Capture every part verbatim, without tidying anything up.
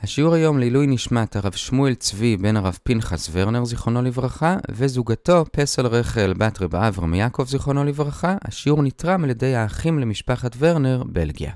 השיעור היום לעילוי נשמת הרב שמואל צבי בן הרב פנחס ורנר זיכרונו לברכה וזוגתו פסל רחל בת רב אברהם יעקב זיכרונו לברכה. השיעור נתרם על ידי האחים למשפחת ורנר, בלגיה.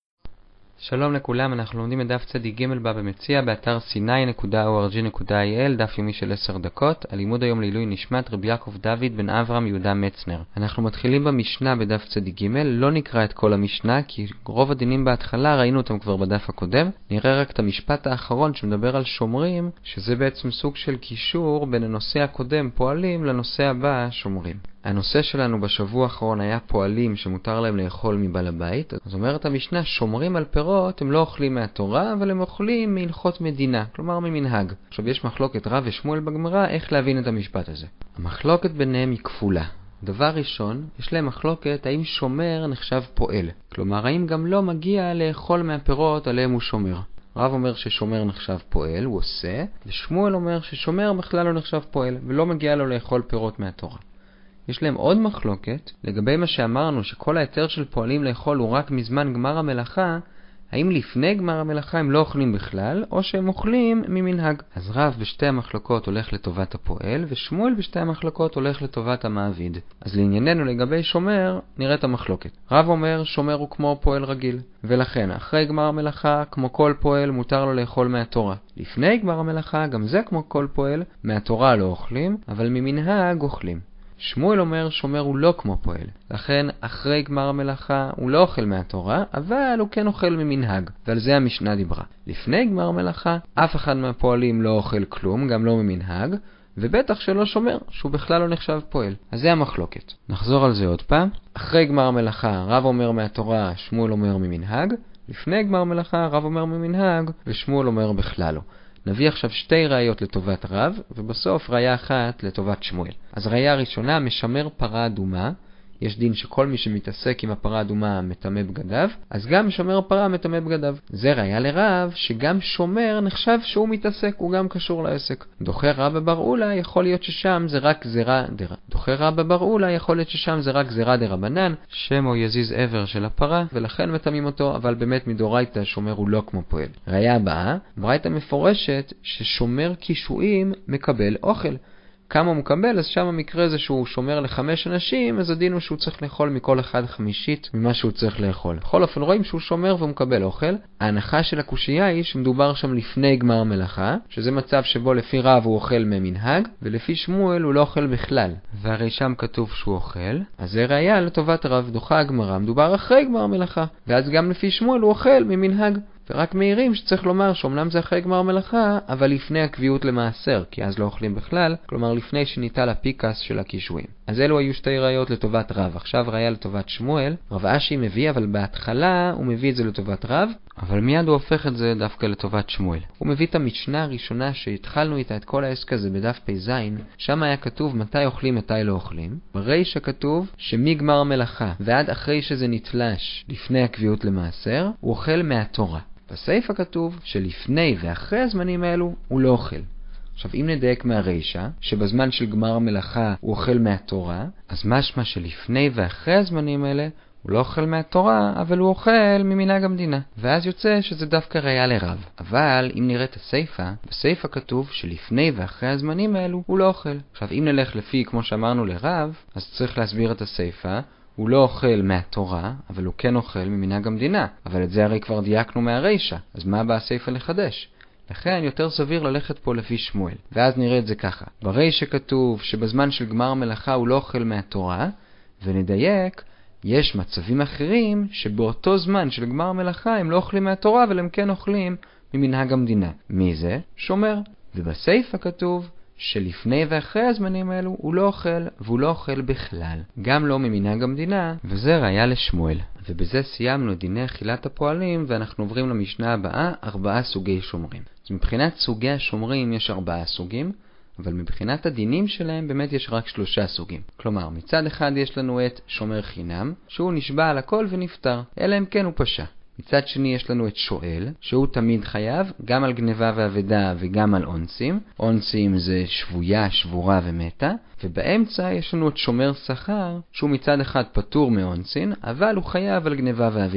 שלום לכולם, אנחנו לומדים את דף צדיק ג' בה במציע באתר סיני נקודה או אר ג'י נקודה איי אל, דף יומי של עשר דקות. הלימוד היום לעילוי נשמת רבי יעקב דוד בן אברהם יהודה מצנר. אנחנו מתחילים במשנה בדף צדיק ג', לא נקרא את כל המשנה כי רוב הדינים בהתחלה ראינו אותם כבר בדף הקודם. נראה רק את המשפט האחרון שמדבר על שומרים, שזה בעצם סוג של קישור בין הנושא הקודם פועלים לנושא הבא שומרים. הנושא שלנו בשבוע האחרון היה פועלים שמותר להם לאכול מבעל הבית. אז אומרת המשנה, שומרים על פירות הם לא אוכלים מהתורה, אבל הם אוכלים מהלכות מדינה, כלומר ממנהג. עכשיו יש מחלוקת רב ושמואל בגמרא איך להבין את המשפט הזה. המחלוקת ביניהם היא כפולה. דבר ראשון, יש להם מחלוקת האם שומר נחשב פועל, כלומר האם גם לא מגיע לאכול מהפירות עליהם הוא שומר. רב אומר ששומר נחשב פועל, הוא עושה, ושמואל אומר ששומר בכלל לא נחשב פועל ולא מגיע לו לאכול פירות מהתורה. יש להם עוד מחלוקת לגבי מה שאמרנו שכל היתר של פועלים לאכול הוא רק מזמן גמר המלאכה, האם לפני גמר המלאכה הם לא אוכלים בכלל או שהם אוכלים ממנהג. אז רב בשתי המחלוקות הולך לטובת הפועל ושמואל בשתי המחלוקות הולך לטובת המעביד. אז לענייננו לגבי שומר נראה את המחלוקת. רב אומר שומר הוא כמו פועל רגיל, ולכן אחרי גמר המלאכה כמו כל פועל מותר לו לאכול מהתורה. לפני גמר המלאכה גם זה כמו כל פועל, מהתורה לא אוכלים אבל ממנהג אוכלים. שמואל אומר שומר הוא לא כמו פועל, לכן אחרי גמר המלאכה הוא לא אוכל מהתורה, אבל הוא כן אוכל ממנהג, ועל זה המשנה דיברה. לפני גמר המלאכה אף אחד מהפועלים לא אוכל כלום, גם לא ממנהג, ובטח שלא שומר, שהוא בכלל לא נחשב פועל. אז זה המחלוקת. נחזור על זה עוד פעם. אחרי גמר המלאכה רב אומר מהתורה, שמואל אומר ממנהג. לפני גמר המלאכה רב אומר ממנהג, ושמואל אומר בכלל לא. נביא עכשיו שתי ראיות לטובת רב, ובסוף ראיה אחת לטובת שמואל. אז ראיה הראשונה, משמר פרה אדומה. יש דין שכל מי שמתעסק עם הפרה אדומה מטמא בגדיו, אז גם משמר פרה מטמא בגדיו. זה ראיה לרב שגם שומר נחשב שהוא מתעסק, הוא גם קשור לעסק. דוחה רבא בר אולה יכול להיות ששם זה רק גזירה דרבנן. דוחה רבא בר אולה יכול להיות ששם זה רק גזירה דרבנן, שם או יזיז עבר של הפרה, ולכן מטמאים אותו, אבל באמת מדאורייתא שומר הוא לא כמו פועל. ראיה הבאה, ברייתא מפורשת ששומר קישואים מקבל אוכל. כמה הוא מקבל, אז שם המקרה זה שהוא שומר לחמש אנשים, אז הדין הוא שהוא צריך לאכול מכל אחד חמישית ממה שהוא צריך לאכול. בכל אופן רואים שהוא שומר והוא מקבל אוכל. ההנחה של הקושייה היא שמדובר שם לפני גמר המלאכה, שזה מצב שבו לפי רב הוא אוכל ממנהג, ולפי שמואל הוא לא אוכל בכלל. והרי שם כתוב שהוא אוכל, אז זה ראיה לטובת רב. דוחה הגמרא, מדובר אחרי גמר המלאכה, ואז גם לפי שמואל הוא אוכל ממנהג. ורק מהירים שצריך לומר שאומנם זה אחרי גמר מלאכה, אבל לפני הקביעות למעשר, כי אז לא אוכלים בכלל, כלומר לפני שניטל הפיקס של הקישואים. אז אלו היו שתי ראיות לטובת רב. עכשיו ראיה לטובת שמואל. רב אשי מביא, אבל בהתחלה הוא מביא את זה לטובת רב, אבל מיד הוא הופך את זה דווקא לטובת שמואל. הוא מביא את המשנה הראשונה שהתחלנו איתה את כל העסק הזה בדף פ"ז, שם היה כתוב מתי אוכלים מתי לא אוכלים. ברישא כתוב שמגמר המלאכה ועד אחרי שזה נתלש לפני הקביעות למעשר, הוא אוכל מהתורה. בסייפה כתוב שלפני ואחרי הזמנים האלו הוא לא אוכל. עכשיו אם נדייק מהרישא שבזמן של גמר המלאכה הוא אוכל מהתורה, אז משמע שלפני ואחרי הזמנים האלה הוא לא אוכל מהתורה, אבל הוא אוכל ממנהג המדינה. ואז יוצא שזה דווקא ראיה לרב. אבל אם נראה את הסייפה, בסייפה כתוב שלפני ואחרי הזמנים האלו הוא לא אוכל. עכשיו אם נלך לפי כמו שאמרנו לרב, אז צריך להסביר את הסייפה. הוא לא אוכל מהתורה, אבל הוא כן אוכל ממנהג המדינה. אבל את זה הרי כבר דייקנו מהרישא. אז מה בא הסייפה לחדש? לכן יותר סביר ללכת פה לפי שמואל. ואז נראה את זה ככה. ברישא כתוב שבזמן של גמר מלאכה הוא לא אוכל מהתורה, ונדייק, יש מצבים אחרים שבאותו זמן של גמר מלאכה הם לא אוכלים מהתורה, אבל הם כן אוכלים ממנהג המדינה. מי זה? שומר. ובסייפה כתוב שלפני ואחרי הזמנים האלו הוא לא אוכל, והוא לא אוכל בכלל, גם לא ממנהג המדינה, וזה ראיה לשמואל. ובזה סיימנו דיני אכילת הפועלים, ואנחנו עוברים למשנה הבאה, ארבעה סוגי שומרים. אז מבחינת סוגי השומרים יש ארבעה סוגים, אבל מבחינת הדינים שלהם באמת יש רק שלושה סוגים. כלומר, מצד אחד יש לנו את שומר חינם, שהוא נשבע על הכל ונפטר, אלא אם כן הוא פשע. מצד שני יש לנו את שואל, שהוא תמיד חייב, גם על גניבה ועבדה וגם על אונסים. אונסים זה שבויה, שבורה ומתה. ובאמצע יש לנו את שומר שכר, שהוא מצד אחד פטור מאונסין, אבל הוא חייב על גניבה ועבדה.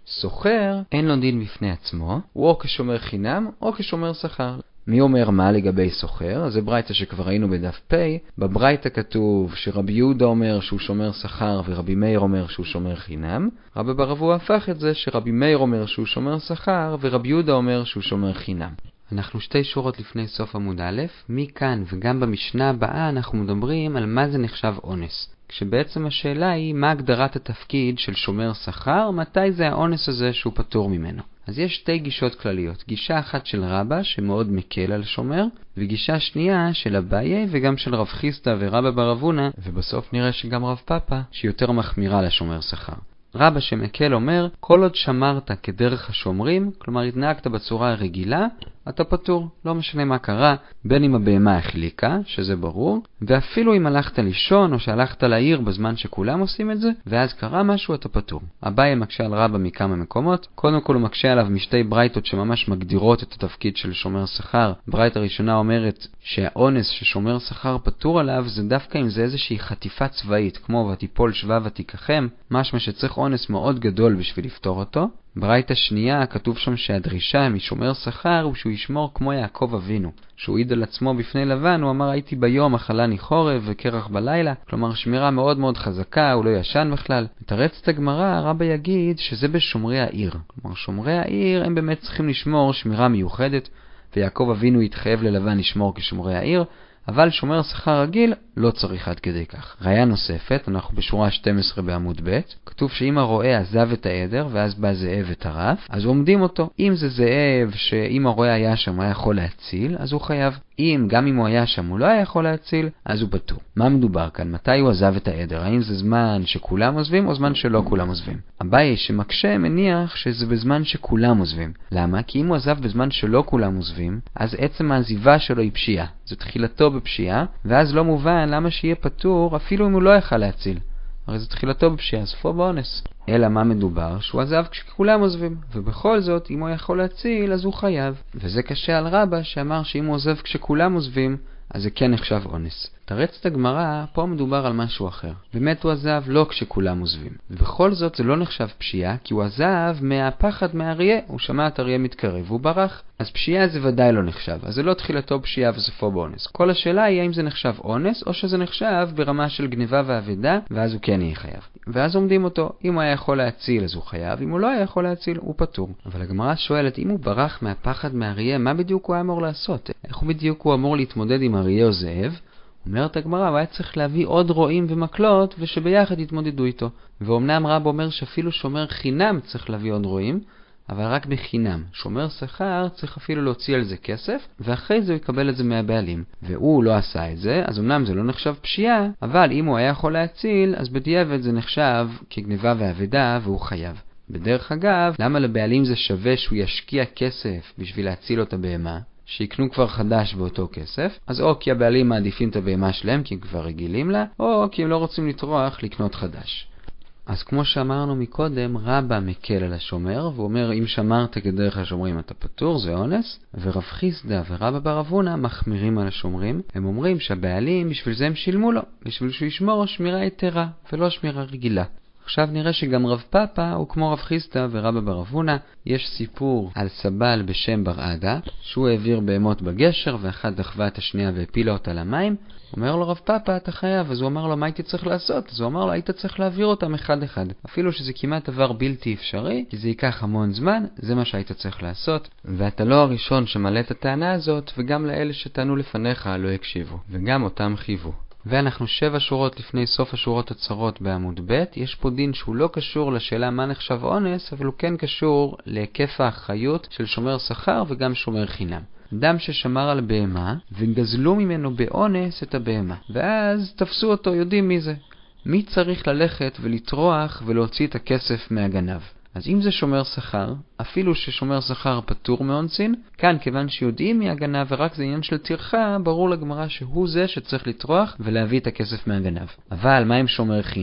סוחר אין לו דין בפני עצמו, הוא או כשומר חינם או כשומר שכר. מי אומר מה לגבי סוחר? אז זה ברייתא שכבר ראינו בדף פ'. בברייתא כתוב שרבי יהודה אומר שהוא שומר שכר ורבי מאיר אומר שהוא שומר חינם. רבי בר אבוה הפך את זה שרבי מאיר אומר שהוא שומר שכר ורבי יהודה אומר שהוא שומר חינם. אנחנו שתי שורות לפני סוף עמוד א', מכאן וגם במשנה הבאה אנחנו מדברים על מה זה נחשב אונס. כשבעצם השאלה היא מה הגדרת התפקיד של שומר שכר, מתי זה האונס הזה שהוא פטור ממנו. אז יש שתי גישות כלליות, גישה אחת של רבא שמאוד מקל על שומר, וגישה שנייה של אביי וגם של רב חיסדא ורבא בר אבונה, ובסוף נראה שגם רב פאפא שיותר מחמירה לשומר שכר. רבא שמקל אומר, כל עוד שמרת כדרך השומרים, כלומר התנהגת בצורה הרגילה, אתה פטור, לא משנה מה קרה, בין אם הבהמה החליקה, שזה ברור, ואפילו אם הלכת לישון או שהלכת לעיר בזמן שכולם עושים את זה, ואז קרה משהו, אתה פטור. אביי מקשה על רבא מכמה מקומות, קודם כל הוא מקשה עליו משתי ברייתות שממש מגדירות את התפקיד של שומר שכר. ברייתא הראשונה אומרת שהאונס ששומר שכר פטור עליו זה דווקא אם זה איזושהי חטיפה צבאית, כמו ותיפול שבא ותיקחם, משמע שצריך אונס מאוד גדול בשביל לפתור אותו. ברייתא שנייה כתוב שם שהדרישה משומר שכר הוא שהוא ישמור כמו יעקב אבינו, שהוא העיד על עצמו בפני לבן, הוא אמר הייתי ביום אכלני חורב וקרח בלילה, כלומר שמירה מאוד מאוד חזקה, הוא לא ישן בכלל. מתרצת הגמרא, רבא יגיד שזה בשומרי העיר, כלומר שומרי העיר הם באמת צריכים לשמור שמירה מיוחדת, ויעקב אבינו התחייב ללבן לשמור כשומרי העיר, אבל שומר שכר רגיל לא צריך עד כדי כך. ראיה נוספת, אנחנו בשורה שתים עשרה בעמוד ב', כתוב שאם הרועה עזב את העדר ואז בא זאב וטרף, אז עומדים אותו. אם זה זאב שאם הרועה היה שם היה יכול להציל, אז הוא חייב. אם גם אם הוא היה שם הוא לא היה יכול להציל, אז הוא פטור. מה מדובר כאן? מתי הוא עזב את העדר? האם זה זמן שכולם עוזבים או זמן שלא כולם עוזבים? אביי שמקשה מניח שזה בזמן שכולם עוזבים. למה? כי אם הוא עזב בזמן שלא כולם עוזבים, אז עצם העזיבה שלו היא פשיעה. זו תחילתו בפשיעה, ואז לא מובן למה שיהיה פטור אפילו אם הוא לא יכל להציל. הרי זו תחילתו בפשיעה, סופו באונס. אלא מה מדובר? שהוא עזב כשכולם עוזבים, ובכל זאת אם הוא יכול להציל אז הוא חייב. וזה קשה על רבא שאמר שאם הוא עוזב כשכולם עוזבים אז זה כן נחשב אונס. תרצת הגמרא, פה מדובר על משהו אחר. באמת הוא עזב לא כשכולם עוזבים. ובכל זאת זה לא נחשב פשיעה, כי הוא עזב מהפחד מהאריה. הוא שמע את האריה מתקרב והוא ברח. אז פשיעה זה ודאי לא נחשב. אז זה לא תחילתו פשיעה וסופו באונס. כל השאלה היא האם זה נחשב אונס, או שזה נחשב ברמה של גניבה ועבדה, ואז הוא כן יהיה חייב. ואז עומדים אותו. אם הוא היה יכול להציל אז הוא חייב, אם הוא לא היה יכול להציל הוא פטור. אבל הגמרא שואלת, אם הוא ברח מהפחד מהאריה, מה בדיוק הוא היה אמור לעשות? איך הוא בדיוק הוא אמור להתמודד עם אריה או זאב? אומרת הגמרא, הוא היה צריך להביא עוד רועים ומקלות ושביחד יתמודדו איתו. ואומנם רב אומר שאפילו שומר חינם צריך להביא עוד רועים, אבל רק בחינם. שומר שכר צריך אפילו להוציא על זה כסף, ואחרי זה הוא יקבל את זה מהבעלים. והוא לא עשה את זה, אז אומנם זה לא נחשב פשיעה, אבל אם הוא היה יכול להציל, אז בדיעבד זה נחשב כגניבה ועבדה והוא חייב. בדרך אגב, למה לבעלים זה שווה שהוא ישקיע כסף בשביל להציל אותה בהמה? שיקנו כבר חדש באותו כסף, אז או כי הבעלים מעדיפים את הבהמה שלהם כי הם כבר רגילים לה, או כי הם לא רוצים לטרוח לקנות חדש. אז כמו שאמרנו מקודם, רבא מקל על השומר, והוא אומר אם שמרת כדרך השומרים אתה פטור, זה אונס, ורב חיסדא ורבא בר אבונה מחמירים על השומרים, הם אומרים שהבעלים בשביל זה הם שילמו לו, בשביל שהוא ישמור שמירה יתרה ולא שמירה רגילה. עכשיו נראה שגם רב פאפא הוא כמו רב חיסדא ורבא בר אבונה. יש סיפור על סבל בשם בר עדה, שהוא העביר בהמות בגשר ואחת דחבה את השנייה והפילה אותה למים. אומר לו רב פאפא אתה חייב, אז הוא אמר לו מה הייתי צריך לעשות? אז הוא אמר לו היית צריך להעביר אותם אחד אחד, אפילו שזה כמעט דבר בלתי אפשרי, כי זה ייקח המון זמן, זה מה שהיית צריך לעשות. ואתה לא הראשון שמעלה את הטענה הזאת, וגם לאלה שטענו לפניך לא הקשיבו, וגם אותם חייבו. ואנחנו שבע שורות לפני סוף השורות הצרות בעמוד ב'. יש פה דין שהוא לא קשור לשאלה מה נחשב אונס, אבל הוא כן קשור להיקף האחריות של שומר שכר וגם שומר חינם. אדם ששמר על בהמה וגזלו ממנו באונס את הבהמה, ואז תפסו אותו, יודעים מי זה. מי צריך ללכת ולטרוח ולהוציא את הכסף מהגנב? אז אם זה שומר שכר, אפילו ששומר שכר פטור מאונסין, כאן כיוון שיודעים מי הגנב ורק זה עניין של טרחה, ברור לגמרא שהוא זה שצריך לטרוח ולהביא את הכסף מהגנב. אבל מה עם שומר חינם?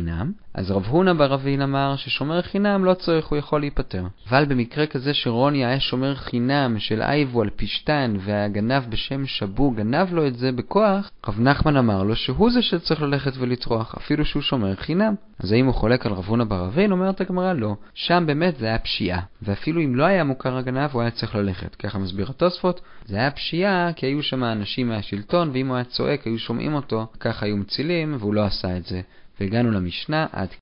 אז רב הונא בר אבין אמר ששומר חינם לא צריך, הוא יכול להיפטר. אבל במקרה כזה שרוני היה שומר חינם של אייבו על פשטן והגנב בשם שבו גנב לו את זה בכוח, רב נחמן אמר לו שהוא זה שצריך ללכת ולטרוח, אפילו שהוא שומר חינם. אז האם הוא חולק על רב הונא בר אבין? אומרת הגמרא לא. שם באמת זה היה פשיעה. ואפילו אם לא היה מוכר הגנב הוא היה צריך ללכת. ככה מסביר התוספות, זה היה פשיעה כי היו שם אנשים מהשלטון, ואם הוא היה צועק היו שומעים אותו, ככה היו מצילים והוא לא עשה את זה. והגענו למשנה עד